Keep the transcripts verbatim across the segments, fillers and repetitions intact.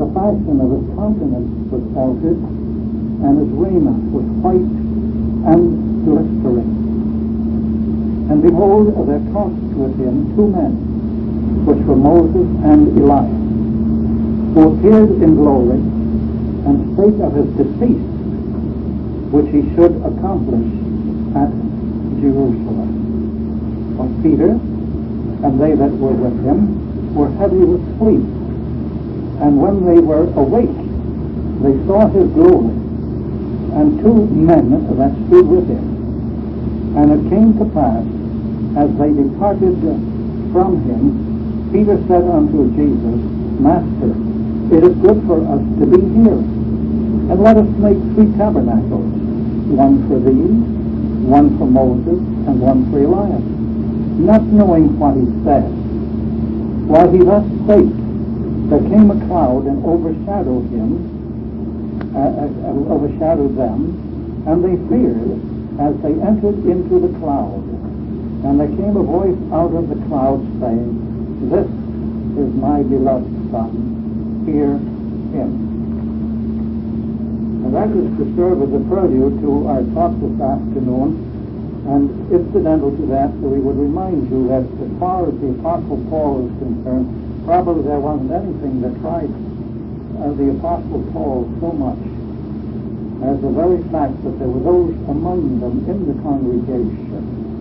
the fashion of his countenance was altered, and his raiment was white and glistering. And behold, there talked with him two men, which were Moses and Elias, who appeared in glory, and spake of his decease, which he should accomplish at Jerusalem. But Peter and they that were with him were heavy with sleep, and when they were awake, they saw his glory, and two men that stood with him. And it came to pass, as they departed from him, Peter said unto Jesus, Master, it is good for us to be here, and let us make three tabernacles, one for thee, one for Moses, and one for Elias. Not knowing what he said, while he thus spake, there came a cloud and overshadowed him, uh, uh, overshadowed them, and they feared as they entered into the cloud. And there came a voice out of the cloud saying, This is my beloved Son, hear him. And that is to serve as a prelude to our talk this afternoon. And incidental to that, so we would remind you that as far as the Apostle Paul is concerned, probably there wasn't anything that tried uh, the Apostle Paul so much as the very fact that there were those among them in the congregation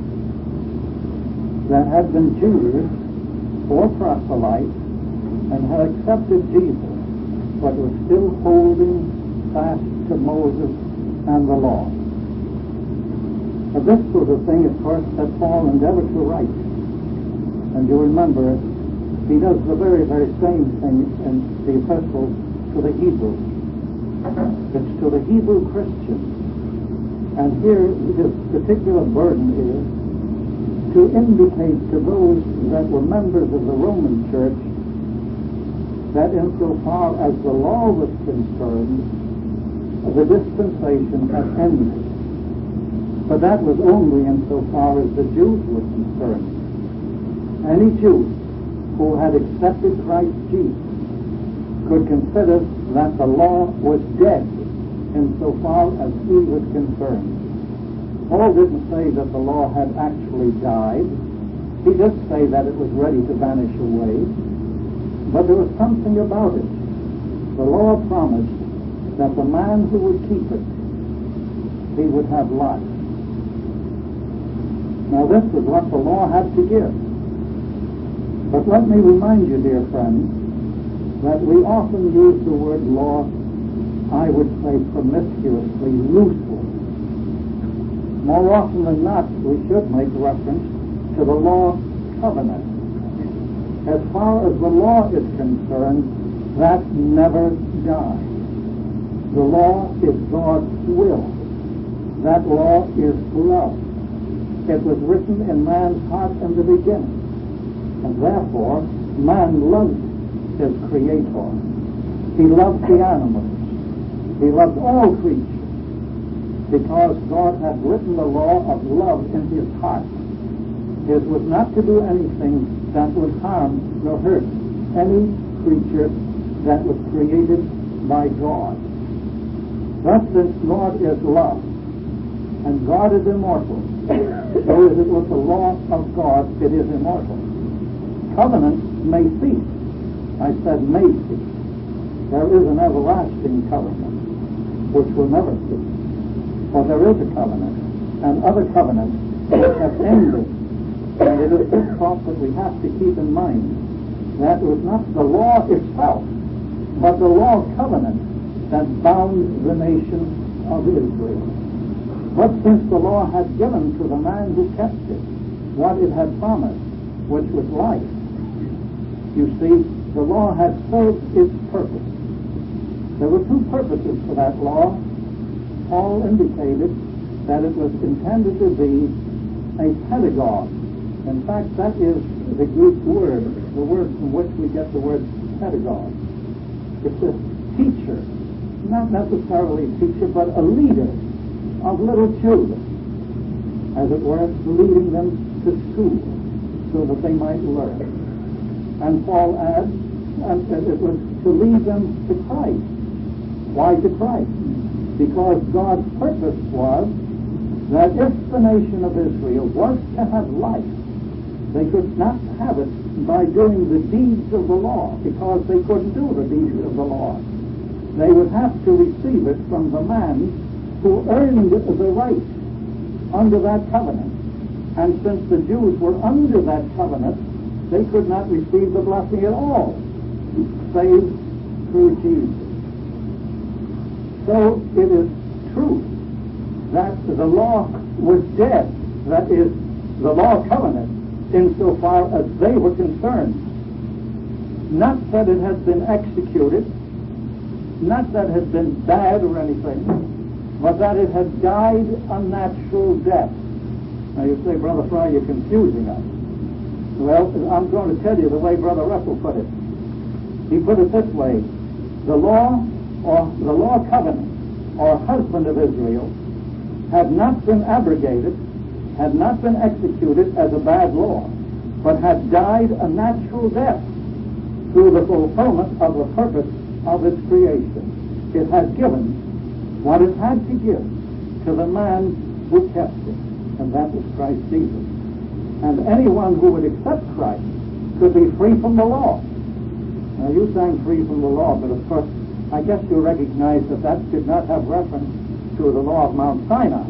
that had been Jews or proselytes and had accepted Jesus, but were still holding fast to Moses and the law. But this sort of thing, of course, that Paul endeavored to write. And you remember, he does the very, very same thing in the epistle to the Hebrews. It's to the Hebrew Christians. And here his particular burden is to indicate to those that were members of the Roman Church that insofar as the law was concerned, the dispensation had ended. But that was only insofar as the Jews were concerned. Any Jew who had accepted Christ Jesus could consider that the law was dead insofar as he was concerned. Paul didn't say that the law had actually died. He did say that it was ready to vanish away. But there was something about it. The law promised that the man who would keep it, he would have life. Now this is what the law had to give. But let me remind you, dear friends, that we often use the word law, I would say promiscuously, loosely. More often than not, we should make reference to the law covenant. As far as the law is concerned, that never dies. The law is God's will. That law is love. It was written in man's heart in the beginning. And therefore, man loved his Creator. He loved the animals. He loved all creatures because God had written the law of love in his heart. It was not to do anything that would harm nor hurt any creature that was created by God. Thus, since God is love, and God is immortal, so is it with the law of God, it is immortal. Covenant may cease. I said may cease. There is an everlasting covenant which will never cease. For there is a covenant, and other covenants have ended. And it is this thought that we have to keep in mind, that it was not the law itself, but the law covenant that bound the nation of Israel. But since the law had given to the man who kept it what it had promised, which was life, you see, the law had served its purpose. There were two purposes for that law. Paul indicated that it was intended to be a pedagogue. In fact, that is the Greek word, the word from which we get the word pedagogue. It's a teacher, not necessarily a teacher, but a leader of little children, as it were, leading them to school so that they might learn. And Paul adds, and it was to lead them to Christ. Why to Christ? Because God's purpose was that if the nation of Israel was to have life, they could not have it by doing the deeds of the law, because they couldn't do the deeds of the law. They would have to receive it from the man who earned the right under that covenant. And since the Jews were under that covenant, they could not receive the blessing at all, save through Jesus. So it is true that the law was dead, that is, the law covenant, insofar as they were concerned. Not that it has been executed, not that it has been bad or anything, but that it has died a natural death. Now you say, Brother Fry, you're confusing us. Well, I'm going to tell you the way Brother Russell put it. He put it this way: the law, or the law covenant, or husband of Israel, had not been abrogated, had not been executed as a bad law, but had died a natural death through the fulfillment of the purpose of its creation. It had given what it had to give to the man who kept it, and that was Christ Jesus. And anyone who would accept Christ could be free from the law. Now you sang free from the law, but of course I guess you recognize that that did not have reference to the law of Mount Sinai,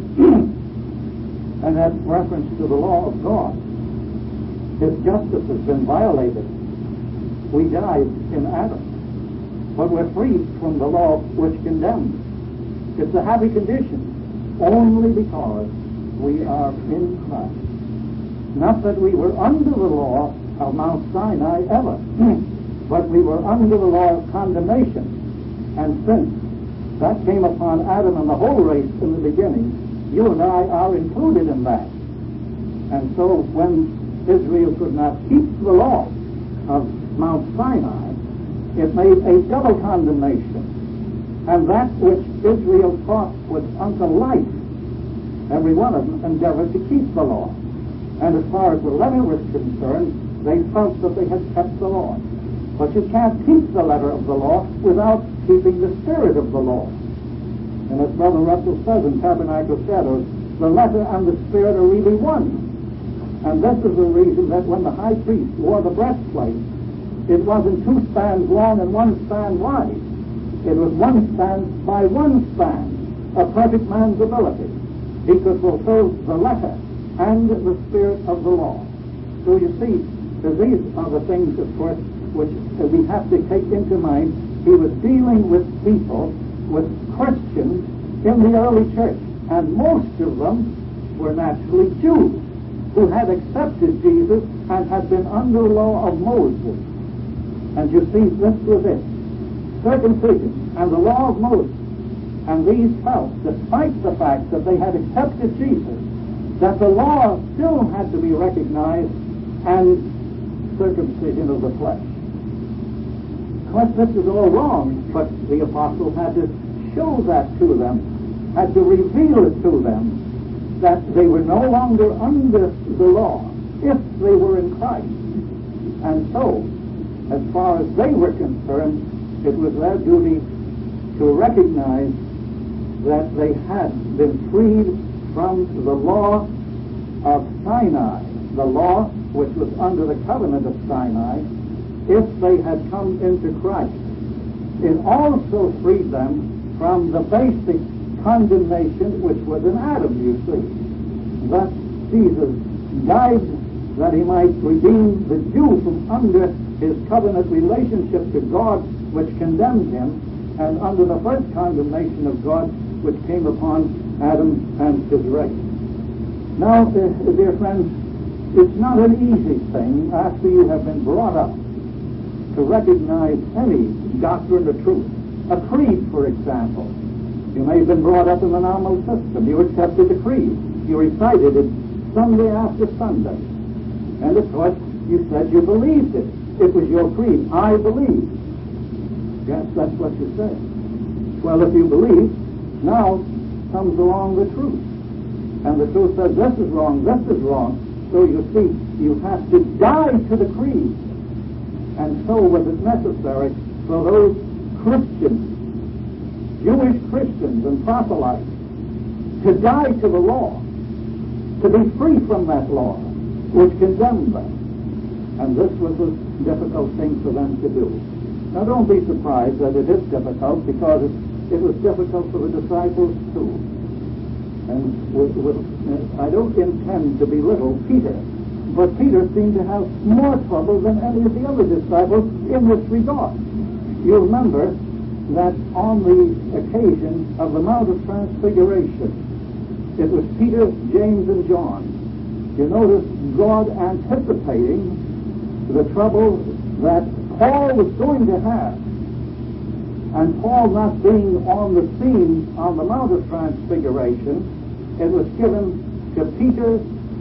and had reference to the law of God. His justice has been violated. We died in Adam, but we're free from the law which condemns. It's a happy condition only because we are in Christ. Not that we were under the law of Mount Sinai ever, but we were under the law of condemnation. And since that came upon Adam and the whole race in the beginning, you and I are included in that. And so when Israel could not keep the law of Mount Sinai, it made a double condemnation. And that which Israel thought was unto life, every one of them endeavored to keep the law. And as far as the letter was concerned, they felt that they had kept the law. But you can't keep the letter of the law without keeping the spirit of the law. And as Brother Russell says in Tabernacle Shadows, the letter and the spirit are really one. And this is the reason that when the high priest wore the breastplate, it wasn't two spans long and one span wide. It was one span by one span, a perfect man's ability. He could fulfill the letter and the spirit of the law. So you see, these are the things, of course, which we have to take into mind. He was dealing with people, with Christians in the early church, and most of them were naturally Jews who had accepted Jesus and had been under the law of Moses. And you see, this was it. Circumcision and the law of Moses. And these felt, despite the fact that they had accepted Jesus, that the law still had to be recognized, and circumcision of the flesh. Of course, this is all wrong, but the apostles had to show that to them, had to reveal it to them, that they were no longer under the law if they were in Christ. And so, as far as they were concerned, it was their duty to recognize that they had been freed from the law of Sinai, the law which was under the covenant of Sinai, if they had come into Christ. It also freed them from the basic condemnation which was in Adam, you see. Thus, Jesus died that he might redeem the Jew from under his covenant relationship to God, which condemned him, and under the first condemnation of God, which came upon Adam and his race. Now, uh, dear friends, it's not an easy thing after you have been brought up to recognize any doctrine or truth. A creed, for example. You may have been brought up in the nominal system. You accepted the creed. You recited it Sunday after Sunday. And of course, you said you believed it. It was your creed. I believe. Yes, that's what you said. Well, if you believe, now comes along the truth. And the truth says this is wrong, this is wrong. So you see, you have to die to the creed. And so was it necessary for those Christians, Jewish Christians and proselytes, to die to the law, to be free from that law which condemned them. And this was a difficult thing for them to do. Now don't be surprised that it is difficult, because it, it was difficult for the disciples too. And with, with, I don't intend to belittle Peter, but Peter seemed to have more trouble than any of the other disciples in this regard. You remember that on the occasion of the Mount of Transfiguration, it was Peter, James, and John. You notice God anticipating the trouble that Paul was going to have. And Paul not being on the scene on the Mount of Transfiguration, it was given to Peter,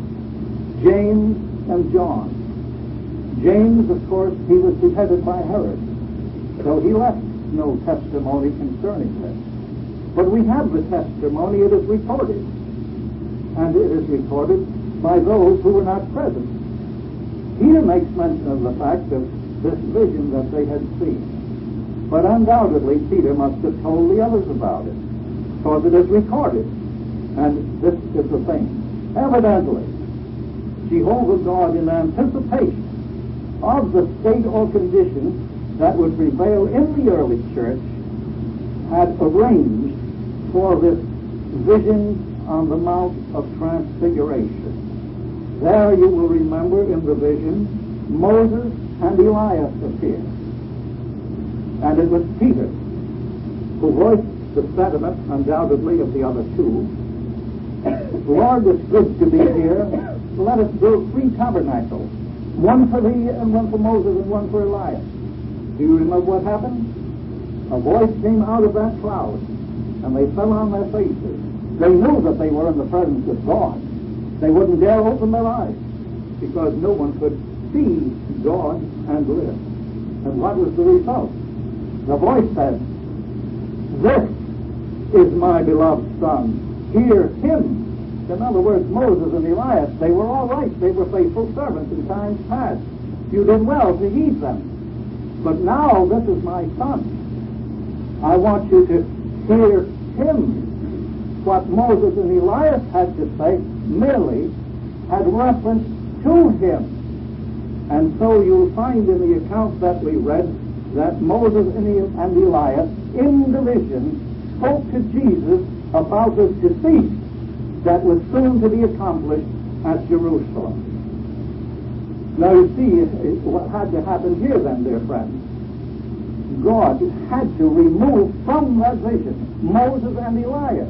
James, and John. James, of course, he was beheaded by Herod, so he left no testimony concerning this. But we have the testimony. It is recorded. And it is recorded by those who were not present. Peter makes mention of the fact of this vision that they had seen. But undoubtedly, Peter must have told the others about it, because it is recorded. And this is the thing. Evidently, Jehovah God, in anticipation of the state or condition that would prevail in the early church, had arranged for this vision on the Mount of Transfiguration. There you will remember in the vision, Moses and Elias appeared. And it was Peter who voiced the sentiment, undoubtedly, of the other two. Lord, it's good to be here. Let us build three tabernacles, one for thee and one for Moses and one for Elias. Do you remember what happened? A voice came out of that cloud, and they fell on their faces. They knew that they were in the presence of God. They wouldn't dare open their eyes, because no one could see God and live. And what was the result? The voice said, "This is my beloved Son. Hear him." In other words, Moses and Elias, they were all right. They were faithful servants in times past. You did well to heed them. But now this is my Son. I want you to hear him. What Moses and Elias had to say merely had reference to him. And so you'll find in the account that we read that Moses and Elias in the vision spoke to Jesus about this defeat that was soon to be accomplished at Jerusalem. Now you see what had to happen here then, dear friends. God had to remove from that vision Moses and Elias.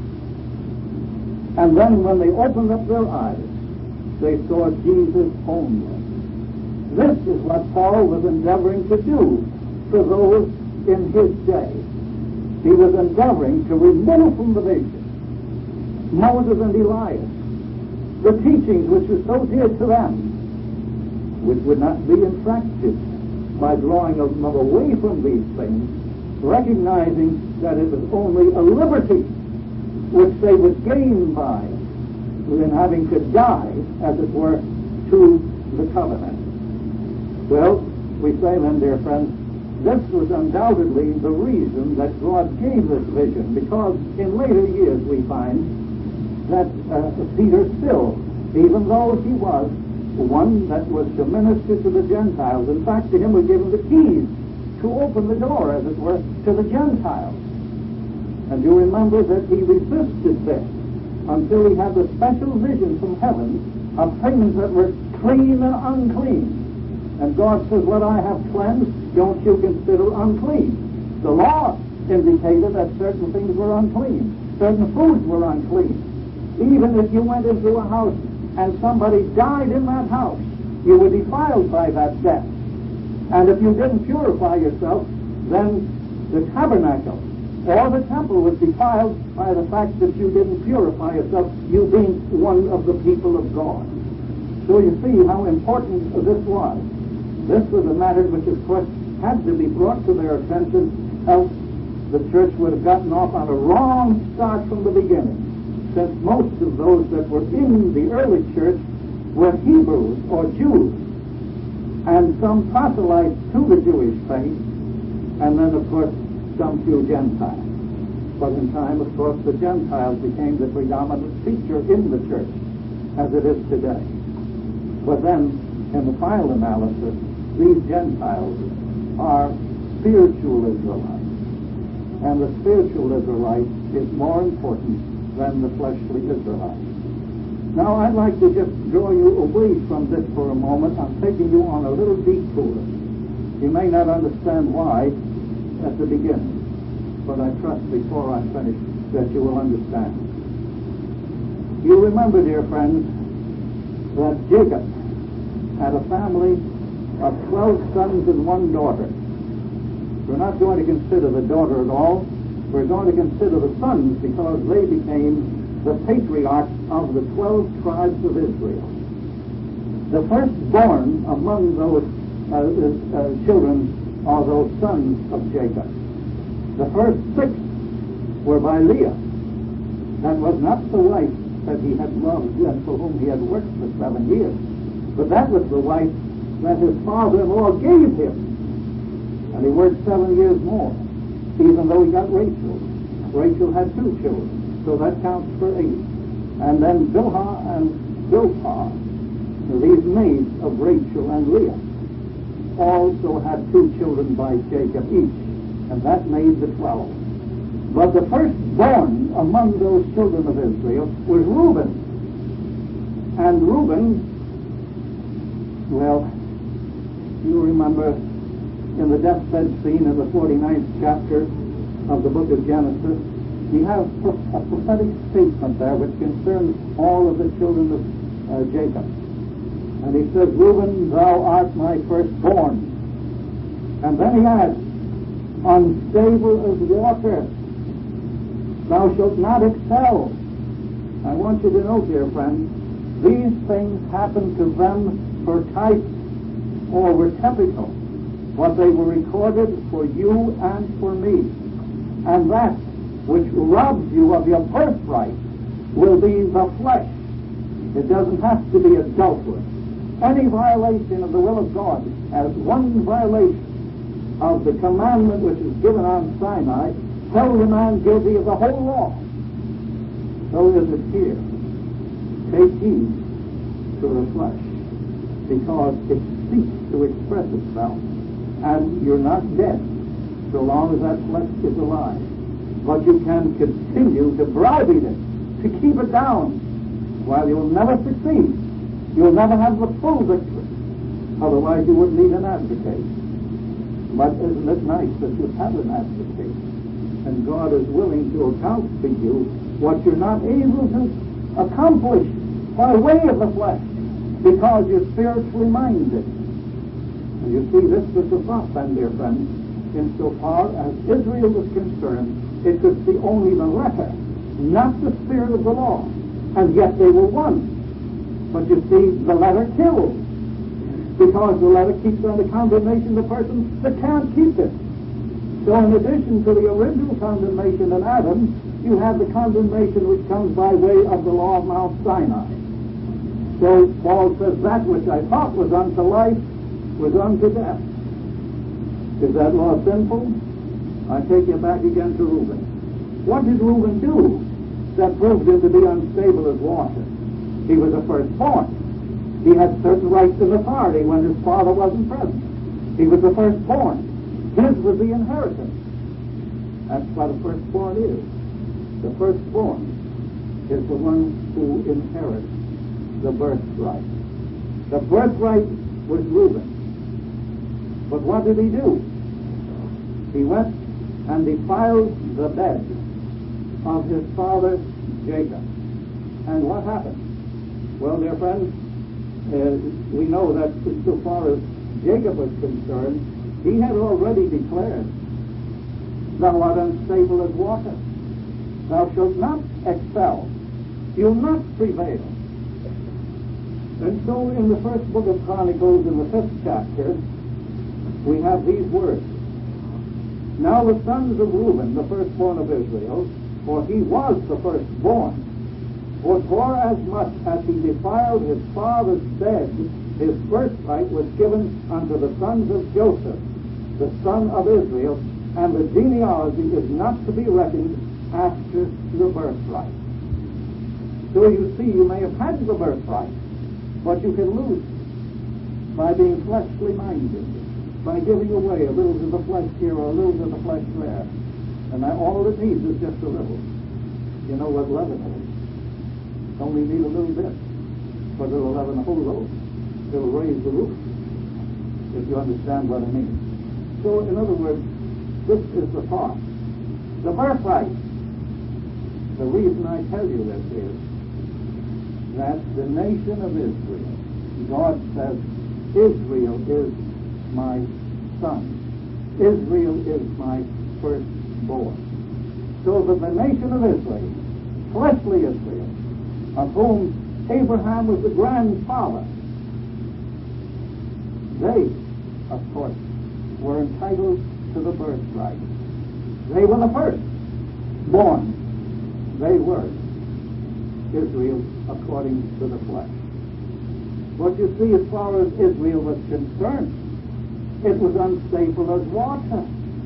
And then when they opened up their eyes, they saw Jesus only. This is what Paul was endeavoring to do for those in his day. He was endeavoring to remove from the vision Moses and Elias, the teachings which were so dear to them, which would not be infracted by drawing them away from these things, recognizing that it was only a liberty which they would gain by in having to die, as it were, to the covenant. Well, we say then, dear friends, this was undoubtedly the reason that God gave this vision, because in later years we find that uh, Peter still, even though he was one that was to minister to the Gentiles, in fact, to him were given the keys to open the door, as it were, to the Gentiles. And you remember that he resisted this until he had the special vision from heaven of things that were clean and unclean. And God says, what I have cleansed, don't you consider unclean. The law indicated that certain things were unclean. Certain foods were unclean. Even if you went into a house and somebody died in that house, you were defiled by that death. And if you didn't purify yourself, then the tabernacle or the temple was defiled by the fact that you didn't purify yourself, you being one of the people of God. So you see how important this was. This was a matter which, of course, had to be brought to their attention, else the church would have gotten off on a wrong start from the beginning, since most of those that were in the early church were Hebrews or Jews, and some proselytes to the Jewish faith and then, of course, some few Gentiles. But in time, of course, the Gentiles became the predominant feature in the church, as it is today. But then, in the final analysis, these Gentiles are spiritual Israelites. And the spiritual Israelite is more important than the fleshly Israelite. Now, I'd like to just draw you away from this for a moment. I'm taking you on a little detour. You may not understand why at the beginning, but I trust before I finish that you will understand. You remember, dear friends, that Jacob had a family of twelve sons and one daughter. We're not going to consider the daughter at all. We're going to consider the sons because they became the patriarchs of the twelve tribes of Israel. The firstborn among those uh, uh, children are those sons of Jacob. The first six were by Leah. That was not the wife that he had loved and for whom he had worked for seven years. But that was the wife that his father-in-law gave him. And he worked seven years more, even though he got Rachel. Rachel had two children, so that counts for eight. And then Bilhah and Zilpah, these maids of Rachel and Leah, also had two children by Jacob each, and that made the twelve. But the firstborn among those children of Israel was Reuben. And Reuben, well, you remember in the deathbed scene in the forty-ninth chapter of the book of Genesis, we have a prophetic statement there which concerns all of the children of uh, Jacob. And he says, Reuben, thou art my firstborn. And then he adds, unstable as water, thou shalt not excel. I want you to know, dear friends, these things happened to them for types or were typical. But they were recorded for you and for me. And that which robs you of your birthright will be the flesh. It doesn't have to be adulterous. Any violation of the will of God as one violation of the commandment which is given on Sinai tells a man guilty of the whole law. So is it here. Take heed to the flesh, because it seeks to express itself. And you're not dead so long as that flesh is alive. But you can continue to browbeat it, to keep it down, while you'll never succeed. You'll never have the full victory. Otherwise you wouldn't need an advocate. But isn't it nice that you have an advocate? And God is willing to account for you what you're not able to accomplish by way of the flesh, because you're spiritually minded. You see, this was the thought then, dear friends, insofar as Israel was concerned, it could see only the letter, not the spirit of the law. And yet they were one. But you see, the letter kills, because the letter keeps on the condemnation of the person that can't keep it. So in addition to the original condemnation in Adam, you have the condemnation which comes by way of the law of Mount Sinai. So Paul says, that which I thought was unto life was unto death. Is that law sinful? I take you back again to Reuben. What did Reuben do that proved him to be unstable as water? He was the firstborn. He had certain rights and authority when his father wasn't present. He was the firstborn. His was the inheritance. That's what a firstborn is. The firstborn is the one who inherits the birthright. The birthright was Reuben. But what did he do? He went and defiled the bed of his father Jacob. And what happened? Well, dear friends, uh, we know that so far as Jacob was concerned, he had already declared, thou art unstable as water. Thou shalt not excel. You'll not prevail. And so in the first book of Chronicles, in the fifth chapter, we have these words. Now the sons of Reuben, the firstborn of Israel, for he was the firstborn, for for as much as he defiled his father's bed, his birthright was given unto the sons of Joseph, the son of Israel, and the genealogy is not to be reckoned after the birthright. So you see, you may have had the birthright, but you can lose it by being fleshly minded, by giving away a little to the flesh here or a little to the flesh there. And that, all it needs is just a little. You know what leaven is. Only need a little bit, but it'll leaven a whole loaf. It'll raise the roof, if you understand what I mean. So, in other words, this is the thought. The birthright. The reason I tell you this is that the nation of Israel, God says, Israel is my son. Israel is my firstborn. So that the nation of Israel, fleshly Israel, of whom Abraham was the grandfather, they, of course, were entitled to the birthright. They were the first born. They were Israel according to the flesh. But you see, as far as Israel was concerned, it was unstable as water.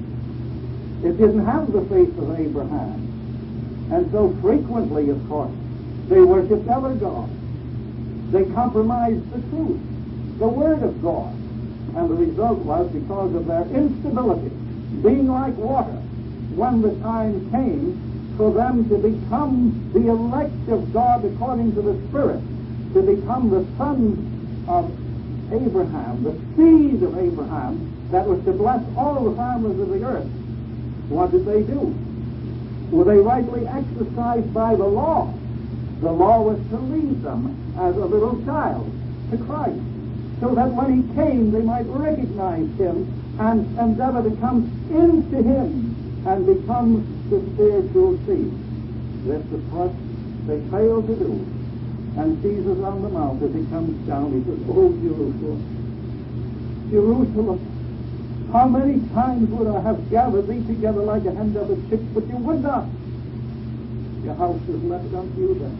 It didn't have the faith of Abraham. And so frequently, of course, they worshipped other gods. They compromised the truth, the Word of God. And the result was, because of their instability, being like water, when the time came for them to become the elect of God according to the Spirit, to become the sons of Abraham, the seed of Abraham, that was to bless all the families of the earth, what did they do? Were they rightly exercised by the law? The law was to lead them as a little child to Christ, so that when he came, they might recognize him and endeavor to come into him and become the spiritual seed. This is what they failed to do. And Jesus on the mount, as he comes down, he says, "Oh, Jerusalem, Jerusalem, how many times would I have gathered thee together like a hen doth a chick, but you would not. Your house is left unto you then."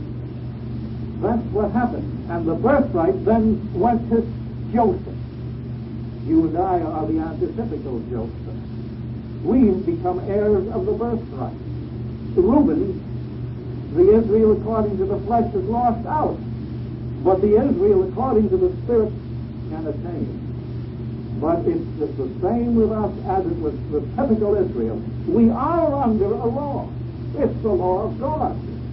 That's what happened. And the birthright then went to Joseph. You and I are the antithetical Joseph. We become heirs of the birthright. Reuben, the Israel according to the flesh, is lost out. But the Israel according to the Spirit can attain. But it's the same with us as it was the typical Israel. We are under a law. It's the law of God.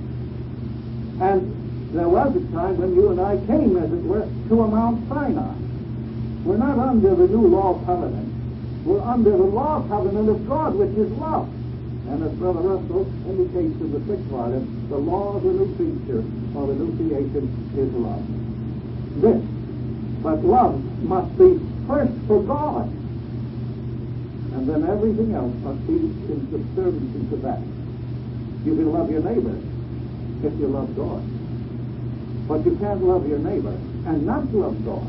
And there was a time when you and I came, as it were, to a Mount Sinai. We're not under the new law covenant. We're under the law covenant of God, which is love. And as Brother Russell indicates in the sixth volume, the law of the new creature, or the new creation, is love. This. But love must be first for God. And then everything else must be in subservience to that. You can love your neighbor if you love God. But you can't love your neighbor and not love God.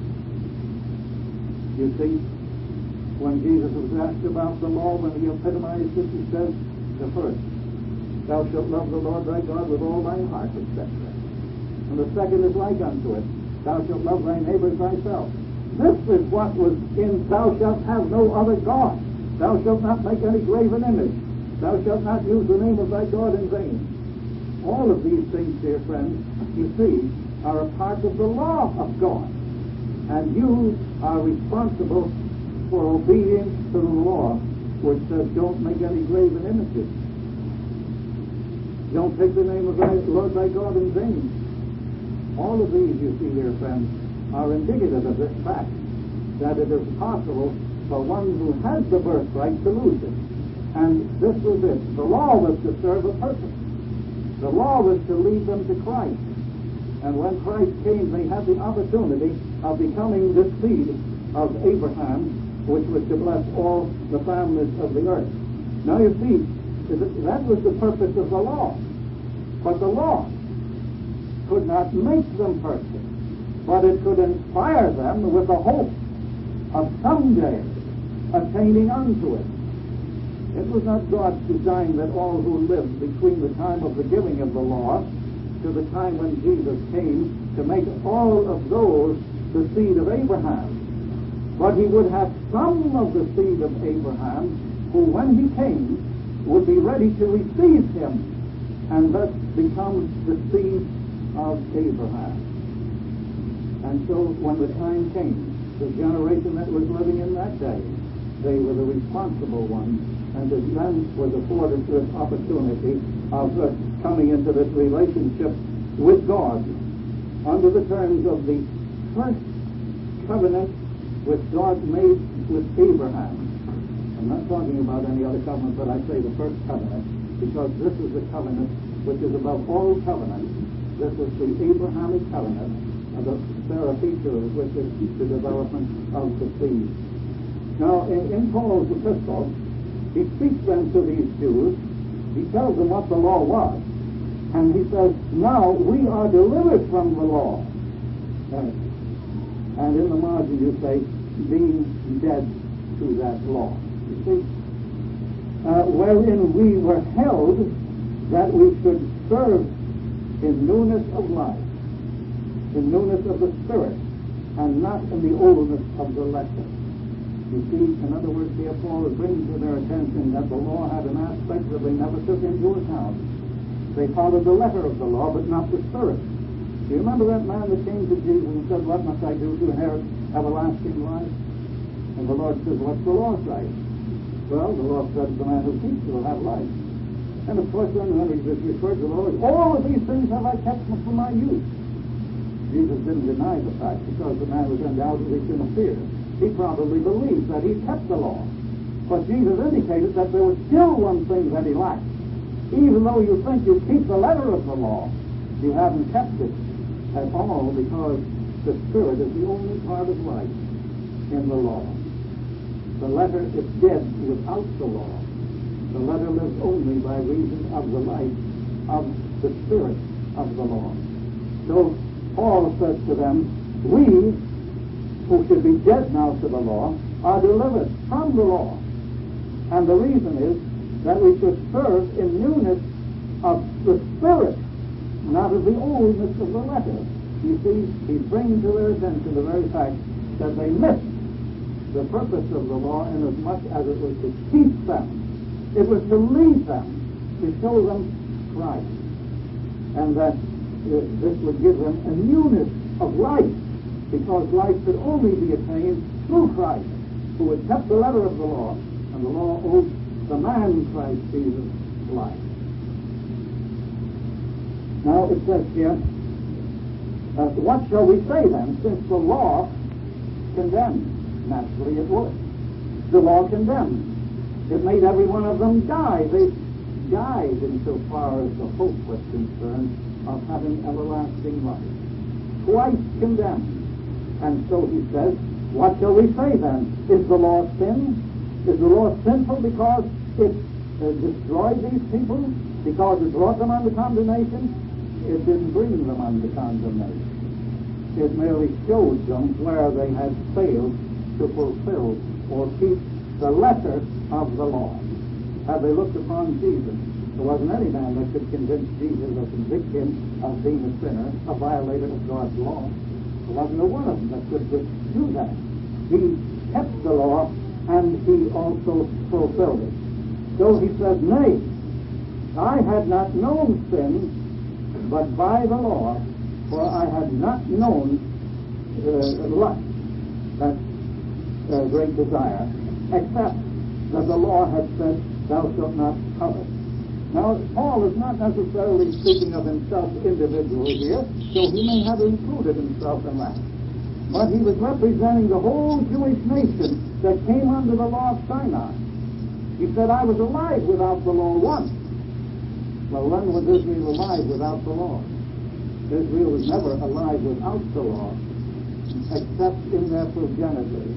You see, when Jesus was asked about the law, when he epitomized it, he says, the first, thou shalt love the Lord thy God with all thine heart, et cetera. And the second is like unto it, thou shalt love thy neighbor as thyself. This is what was in thou shalt have no other God. Thou shalt not make any graven image. Thou shalt not use the name of thy God in vain. All of these things, dear friends, you see, are a part of the law of God. And you are responsible for obedience to the law, which says don't make any graven images. Don't take the name of thy Lord thy God in vain. All of these, you see, dear friends, are indicative of this fact, that it is possible for one who has the birthright to lose it. And this was it. The law was to serve a purpose. The law was to lead them to Christ. And when Christ came, they had the opportunity of becoming the seed of Abraham, which was to bless all the families of the earth. Now you see, that was the purpose of the law. But the law could not make them perfect, but it could inspire them with the hope of someday attaining unto it. It was not God's design that all who lived between the time of the giving of the law to the time when Jesus came to make all of those the seed of Abraham. but he would have some of the seed of Abraham who, when he came, would be ready to receive him and thus become the seed of Abraham. And so when the time came, the generation that was living in that day, they were the responsible ones, and it then was afforded this opportunity of uh, coming into this relationship with God under the terms of the first covenant which God made with Abraham. I'm not talking about any other covenant, but I say the first covenant, because this is the covenant which is above all covenants. This is the Abrahamic covenant, and the Sarapita, which is the development of the seed. Now, in, in Paul's epistle, he speaks then to these Jews. He tells them what the law was, and he says, now we are delivered from the law. Right. And in the margin you say, being dead to that law. You see? Uh, wherein we were held that we should serve in newness of life, in newness of the Spirit, and not in the oldness of the letter. You see, in other words, here Paul is bringing to their attention that the law had an aspect that they never took into account. They followed the letter of the law, but not the Spirit. Do you remember that man that came to Jesus and said, what must I do to inherit everlasting life? And the Lord says, what's the law say? Well, the law says the man who keeps will have life. And of course, then when he just referred to the Lord, all of these things have I kept from my youth. Jesus didn't deny the fact, because the man was undoubtedly sincere. He probably believed that he kept the law. But Jesus indicated that there was still one thing that he lacked. Even though you think you keep the letter of the law, you haven't kept it at all, because the Spirit is the only part of life in the law. The letter is dead without the law. The letter lives only by reason of the life of the Spirit of the law. So Paul says to them, we, who should be dead now to the law, are delivered from the law. And the reason is that we should serve in newness of the Spirit, not of the oldness of the letter. You see, he's bringing to their attention the very fact that they missed the purpose of the law inasmuch as it was to teach them. It was to lead them, to show them Christ. And that uh, this would give them a newness of life, because life could only be attained through Christ, who had kept the letter of the law, and the law owed the man Christ Jesus life. Now it says here, uh, what shall we say then, since the law condemned? Naturally it would. The law condemned. It made every one of them die. They died insofar as the hope was concerned of having everlasting life. Twice condemned. And so he says, what shall we say then? Is the law sin? Is the law sinful because it uh, destroyed these people? Because it brought them under condemnation? It didn't bring them under condemnation. It merely showed them where they had failed to fulfill or keep the letter of the law. Had they looked upon Jesus, there wasn't any man that could convince Jesus or convict him of being a sinner, a violator of God's law. There wasn't a one of them that could do that. He kept the law, and he also fulfilled it. So he says, nay, I had not known sin, but by the law, for I had not known uh, lust, that uh, great desire, except that the law had said, thou shalt not covet. Now, Paul is not necessarily speaking of himself individually here, so he may have included himself in that. But he was representing the whole Jewish nation that came under the law of Sinai. He said, I was alive without the law once. Well, when was Israel alive without the law? Israel was never alive without the law, except in their progenitors,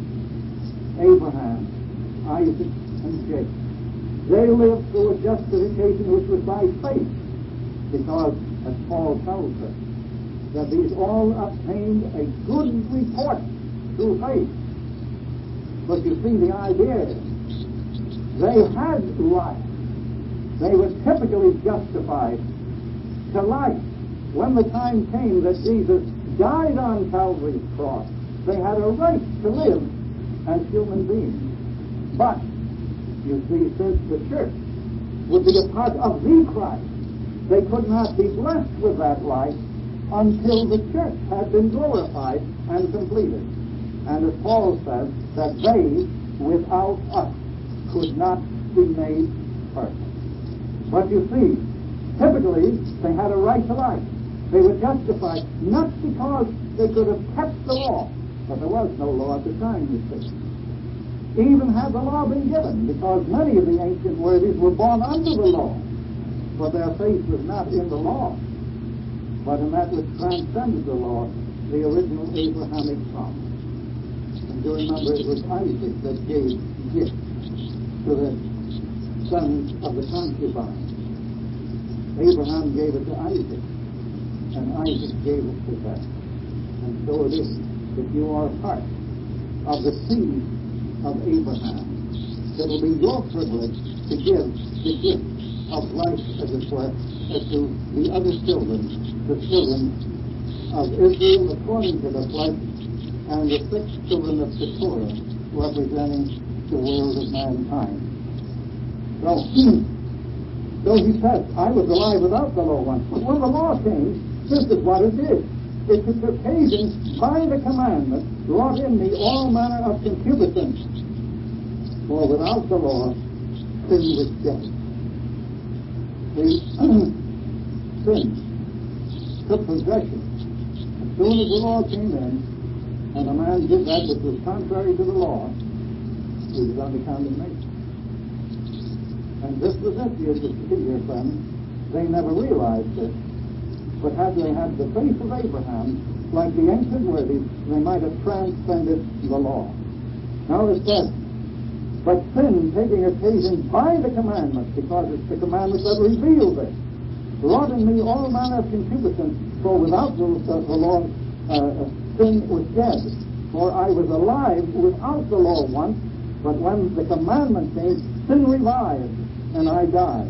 Abraham, Isaac, and Jacob. They lived through a justification which was by faith, because, as Paul tells us, that these all obtained a good report through faith. But you see, the idea is, they had life. They were typically justified to life. When the time came that Jesus died on Calvary's cross, they had a right to live as human beings. But, you see, since the church would be a part of the Christ, they could not be blessed with that life until the church had been glorified and completed. And as Paul says, that they, without us, could not be made perfect. But you see, typically, they had a right to life. They were justified not because they could have kept the law, but there was no law at the time, you see. Even had the law been given, because many of the ancient worthies were born under the law, but their faith was not in the law, but in that which transcended the law, the original Abrahamic promise. And you remember it was Isaac that gave gifts to the sons of the concubine. Abraham gave it to Isaac, and Isaac gave it to them. And so it is that you are part of the seed of Abraham. It will be your privilege to give the gift of life, as it were, to the other children, the children of Israel according to the flesh, and the six children of Keturah, representing the world of mankind. So, so he says, I was alive without the law once. But when the law came, this is what it did. It took occasion by the commandment wrought in me all manner of concupiscence. For without the law, sin was dead. The sin took possession. As soon as the law came in, and a man did that which was contrary to the law, he was under condemnation. And this was it, dear, dear friends. They never realized it. But had they had the faith of Abraham, like the ancient worthies, they might have transcended the law. Now it says, but sin, taking occasion by the commandment, because it's the commandment that revealed it, wrought in me all manner of concupiscence, for without the, the, the law, uh, sin was dead. For I was alive without the law once, but when the commandment came, sin revived, and I died.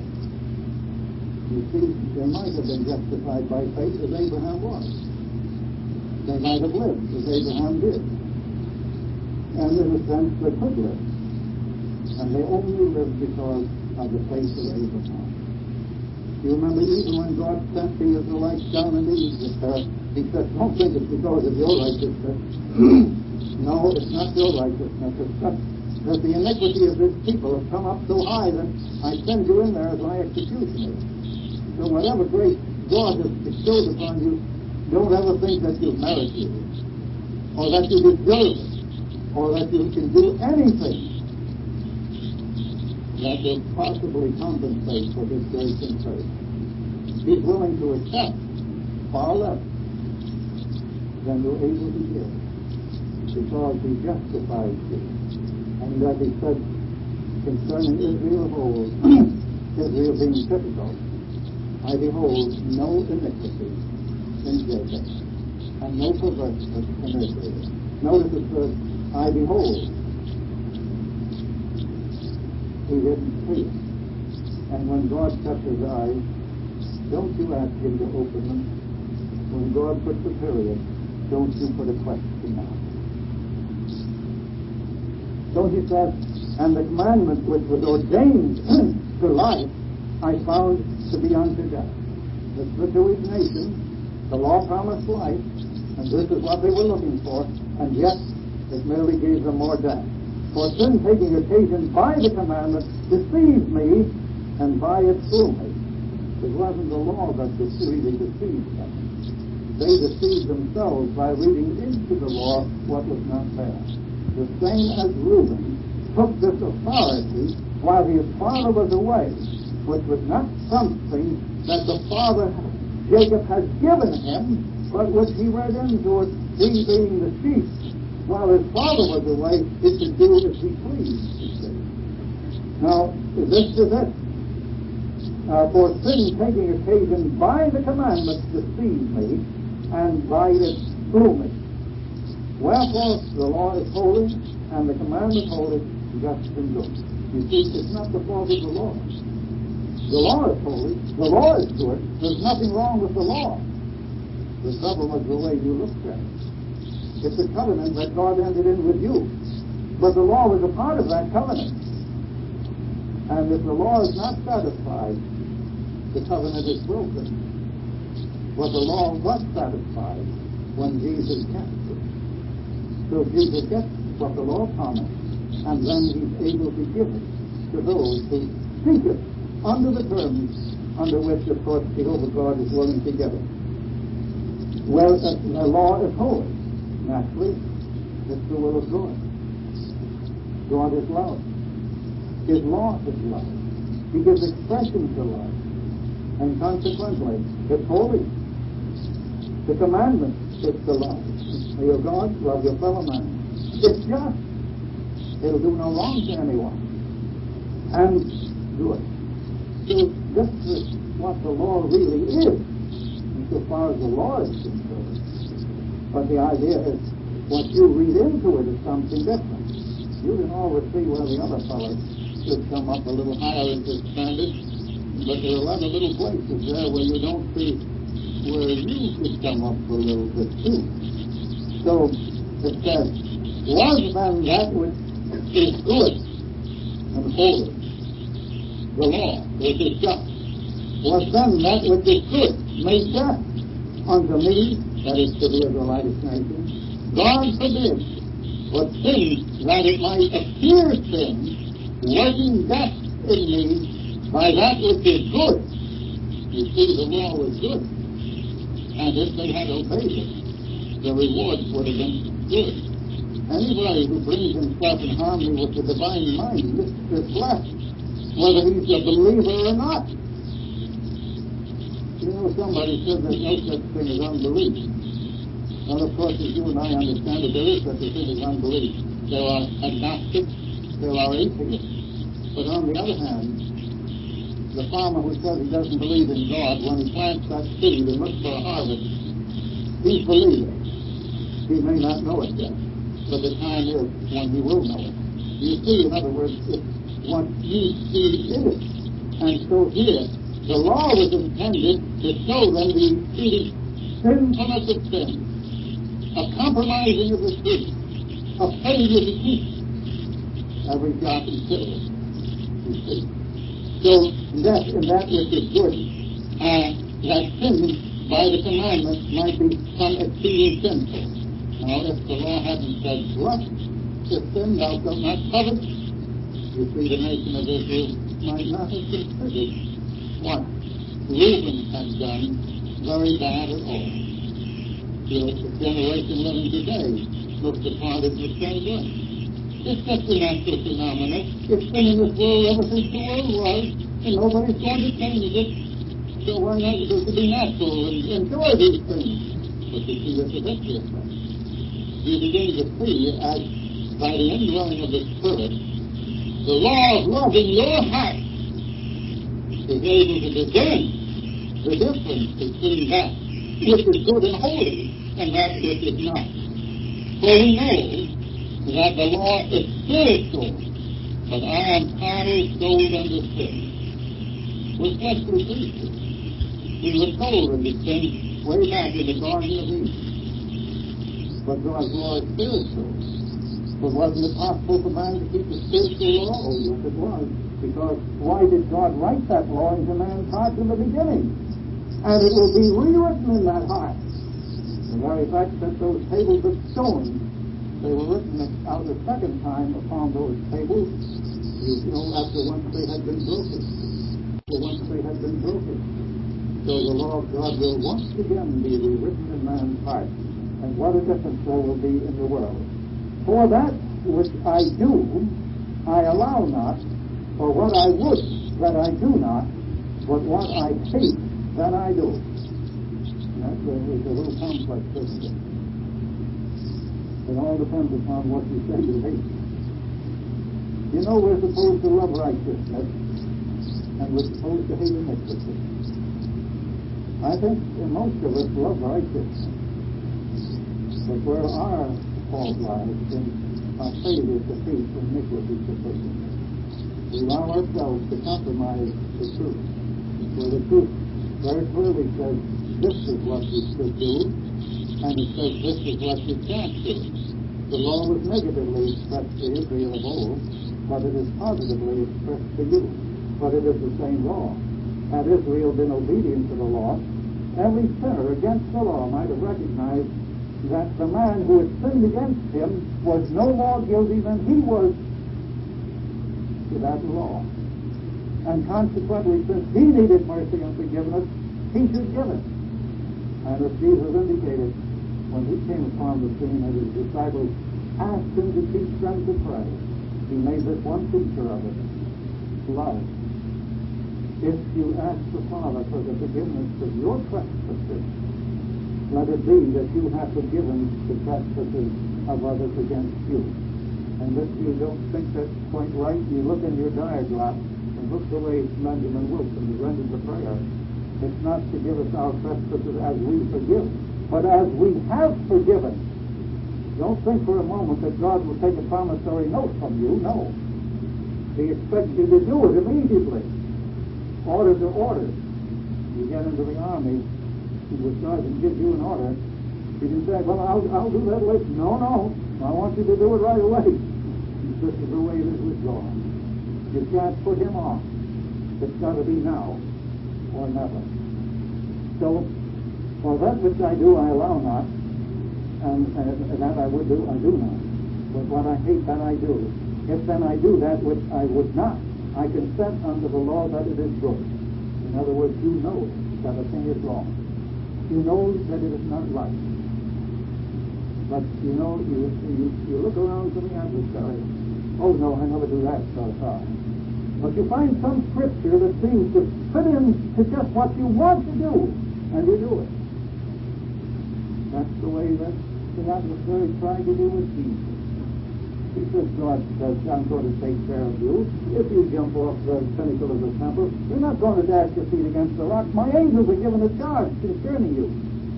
You see, they might have been justified by faith as Abraham was. They might have lived as Abraham did. And in a sense, they could live. And they only lived because of the faith of Abraham. You remember, even when God sent the Israelites down into Egypt, uh, he said, don't think it's because of your righteousness. No, it's not your righteousness. It's just that the iniquity of this people has come up so high that I send you in there as my executioner. So whatever grace God has bestowed upon you, don't ever think that you've merited it, or that you deserve it, or that you can do anything that will possibly compensate for His grace and faith. He's willing to accept far less than you're able to give, because He justifies you. And that He said concerning Israel of old, Israel being typical, I behold no iniquity in Jacob, and no perverseness in Israel. Notice it says, I behold. He didn't see it. And when God shuts His eyes, don't you ask Him to open them. When God puts a period, don't you put a question mark. So He says, and the commandment which was ordained to life, I found to be unto death. This is the Jewish nation. The law promised life, and this is what they were looking for, and yet it merely gave them more death. For sin, taking occasion by the commandment, deceived me, and by it slew me. It wasn't the law that really deceived them. They deceived themselves by reading into the law what was not there. The same as Reuben took this authority while his father was away, which was not something that the father Jacob had given him, but which he read into it, he being the chief. While his father was away, he could do as he pleased, you see. Now, this is it. Uh, for sin, taking occasion by the commandments, deceived me, and by it slew me. Wherefore, the law is holy, and the commandment holy, just and good. You see, it's not the fault of the law. The law is holy. The law is good. There's nothing wrong with the law. The trouble is the way you look at it. It's a covenant that God entered in with you. But the law was a part of that covenant. And if the law is not satisfied, the covenant is broken. But the law was satisfied when Jesus kept it. So Jesus gets what the law promised, and then he's able to give it to those who seek it under the terms under which, of course, Jehovah God is willing to give it. Well, uh, the law is holy. Naturally, it's the will of God. God is love. His law is love. He gives expression to love. And consequently, it's holy. The commandment is to love. May your God love your fellow man. It's just. It'll do no wrong to anyone. And good. So this is what the law really is, insofar as the law is concerned. But the idea is, what you read into it is something different. You can always see where the other fellow should come up a little higher in his standards, but there are a lot of little places there where you don't see where you could come up a little bit too. So it says, was then that which is good and holy, the law, which is just, was then that which is good made death unto me, that is to the Israelite nation? God forbid, but sin, that it might appear sin, working death in me by that which is good. You see, the law was good, and if they had obeyed it, the reward would have been good. Anybody who brings himself in harmony with the divine mind is blessed, whether he's a believer or not. You know, somebody said there's no such thing as unbelief. Well, of course, as you and I understand it, there is such a thing as unbelief. There are agnostics, there are atheists. But on the other hand, the farmer who says he doesn't believe in God, when he plants that seed and looks for a harvest, he's believing. He may not know it yet, but the time is when he will know it. You see, in other words, it's what you see in it. And so here, the law was intended to show them the exceeding sinfulness of sin, a compromising of the truth, a failure to keep every jot and tittle, you see. So that, and that which is good, uh, that sin by the commandment might become exceeding sinful. Now, if the law hadn't said, lust is sin, thou shalt not covet, you see, the nation of Israel might not have considered what Reuben had done very bad at all. You know, the generation living today looks upon it the same way. It's just a natural phenomenon. It's been in this world ever since the world was, and nobody's going to change it. So why not just to be natural and enjoy these things? But you see, there's a victory of that. You begin to see, as by the indwelling of the Spirit, the law of love in your heart is able to discern the difference between that which is good and holy and that which is not. For we know that the law is spiritual, but I am carnal, sold under sin. With fleshly creatures, we were sold under sin way back in the Garden of Eden. But God's law is spiritual. But wasn't it possible for man to keep the spiritual law? Oh, yes, it was. Because why did God write that law into man's heart in the beginning? And it will be rewritten in that heart. The very fact that those tables of stone, they were written out a second time upon those tables, you know, after once they had been broken. For once they had been broken. So the law of God will once again be rewritten in man's heart. And what a difference there will be in the world. For that which I do, I allow not, for what I would that I do not, but what I hate that I do. That's a, it's a little complex, isn't it? It all depends upon what you say you hate. You know, we're supposed to love righteousness, and we're supposed to hate iniquity. I think most of us love righteousness. But where our fault lies in our failure to hate iniquity sufficiently. We allow ourselves to compromise the truth. Where the truth very clearly says, this is what you should do, and it says, this is what you can't do. The law was negatively expressed to Israel of old, but it is positively expressed to you. But it is the same law. Had Israel been obedient to the law, every sinner against the law might have recognized that the man who had sinned against him was no more guilty than he was without the law. And consequently, since he needed mercy and forgiveness, he should give it. And as Jesus indicated, when he came upon the scene and his disciples asked him to teach them to pray, he made this one feature of it: love. If you ask the Father for the forgiveness of your trespasses, let it be that you have forgiven the trespasses of others against you. And if you don't think that's quite right, you look in your diagram and look the way Benjamin Wilson rendered the prayer. It's not to give us our trespasses as we forgive, but as we have forgiven. Don't think for a moment that God will take a promissory note from you. No. He expects you to do it immediately. Order to order. You get into the army, the sergeant gives you an order. You can say, well, I'll, I'll do that later. No, no. I want you to do it right away. This is the way it is with God. You can't put him off. It's got to be now or never. So, for that which I do, I allow not, and, and that I would do, I do not. But what I hate, that I do. If then I do that which I would not, I consent unto the law that it is good. In other words, you know that a thing is wrong. You know that it is not right. But you know, you, you, you look around for the adversary. Oh no, I never do that, so far. But you find some scripture that seems to fit into just what you want to do, and you do it. That's the way that the adversary tried to do with Jesus. He says, God says, I'm going to take care of you. If you jump off the pinnacle of the temple, you're not going to dash your feet against the rock. My angels are given a charge concerning you.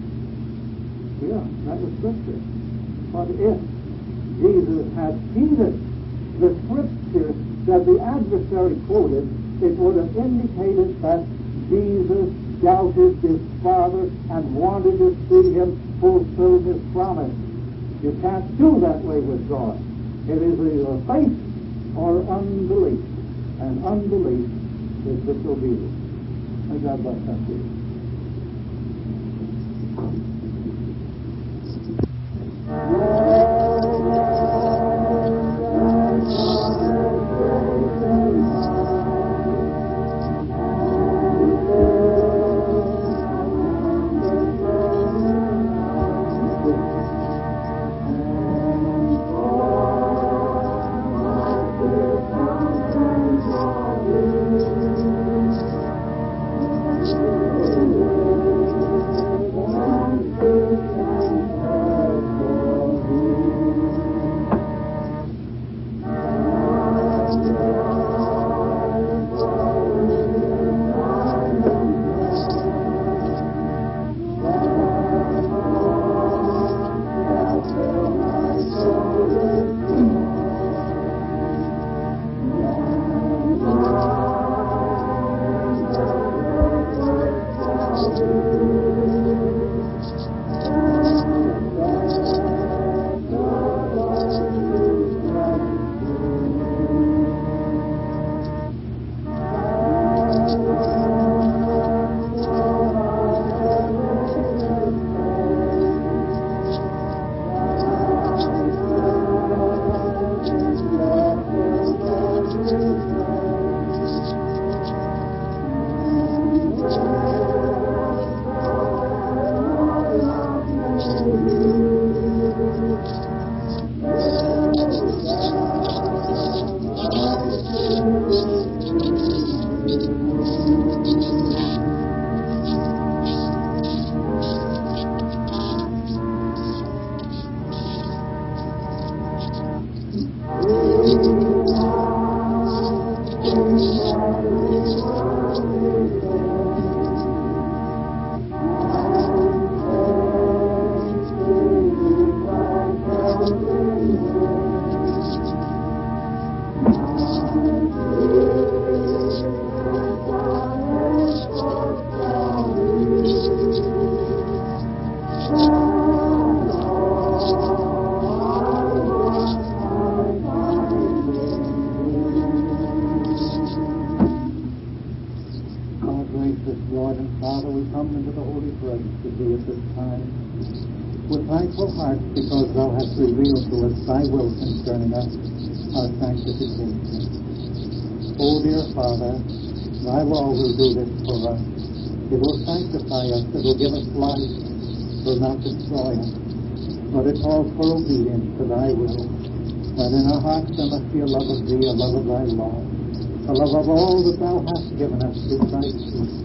Yeah, that was scripture. But if Jesus had heeded the scripture that the adversary quoted, it would have indicated that Jesus doubted his Father and wanted to see him fulfill his promise. You can't do that way with God. It is either faith or unbelief, and unbelief is disobedience. May God bless that to you. gracious Lord and Father, we come into the holy presence of Thee at this time with thankful hearts because Thou hast revealed to us Thy will concerning us, our sanctification. O dear Father, Thy law will do this for us. It will sanctify us. It will give us life. It will not destroy us. But it calls for obedience to Thy will. That in our hearts there must be a love of Thee, a love of Thy law, a love of all that Thou hast given us through Christ Jesus.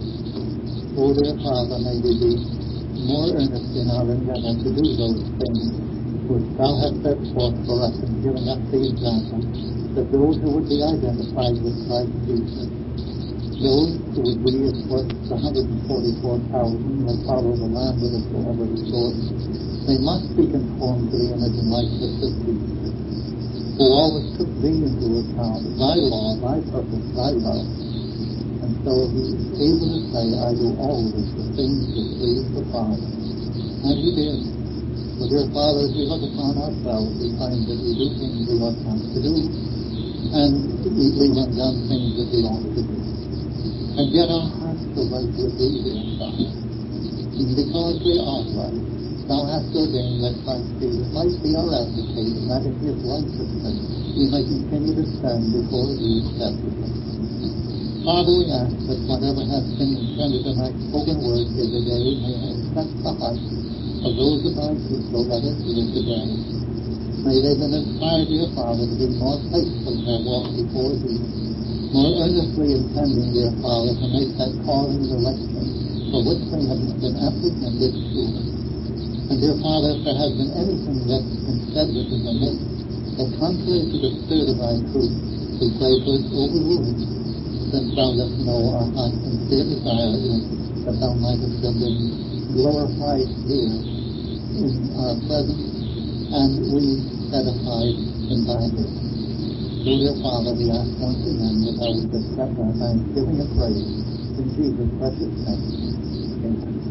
O dear Father, may we be more earnest in our endeavor to do those things which Thou hast set forth for us and given us the example, that those who would be identified with Christ Jesus, those who would be, of course, the one hundred forty-four thousand that follow the Lamb that is forever restored, they must be conformed to the image and likeness of Jesus, who always took Thee into account, Thy law, Thy purpose, Thy love. And so He is able to say, I do always the things that please the Father. And He did. But dear Father, as we look upon ourselves, we find that we do things we ought not to do, and we leave undone things that we ought to do. And yet our hearts are right with Thee, dear Father. And because we are right, Thou hast ordained that Christ Jesus might be our advocate, and that in His righteousness we may continue to stand before Thee acceptably. Father, we ask that whatever has been intended in Thy spoken word here today may affect the hearts of those of Thy people that are here today. May they be inspired, dear Father, to be more faithful in their walk before Thee, more earnestly intending, dear Father, to make that calling and election for which they have been apprehended sure. And dear Father, if there has been anything that's been said that is amiss, or contrary to the spirit of Thy truth, we pray for its overruling. Then Thou dost know our heart's sincere desire is that Thou mightest have been glorified here in our presence, and we edified in Thy name. So, dear Father, we ask once again that Thou would accept our thanksgiving and praise in Jesus' precious name. Amen.